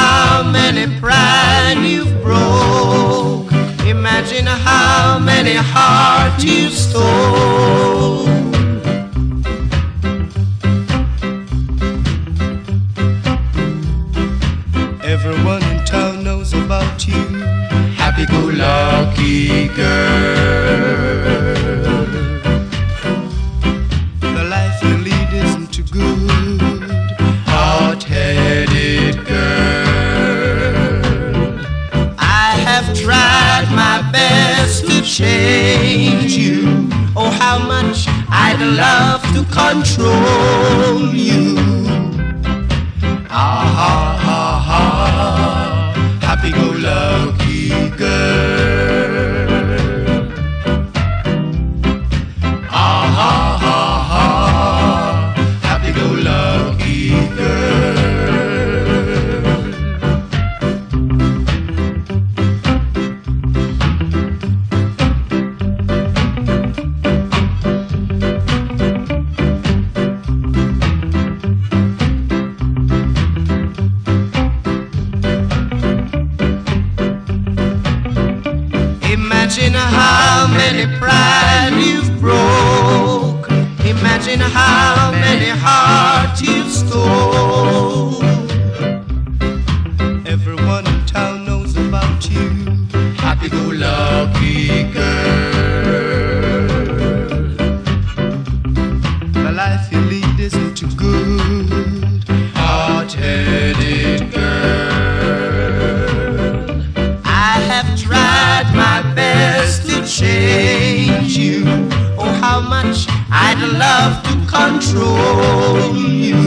how many pride you've broke. Imagine how many hearts you've stole. Everyone in town knows about you, happy-go-lucky girl. The life you lead isn't too good, hot-headed girl. I have tried my best to change you. Oh, how much I'd love to control you. Ah, ha, ha, ha, happy-go-lucky girl. Ah, ha, ha, ha, happy-go-lucky girl. Imagine how many pride you've broke. Imagine how many hearts you've stole. Everyone in town knows about you, happy-go-lucky girl. The life you lead isn't too good, hot-headed girl. I have tried my best to change you. Oh, how much I'd love to control you.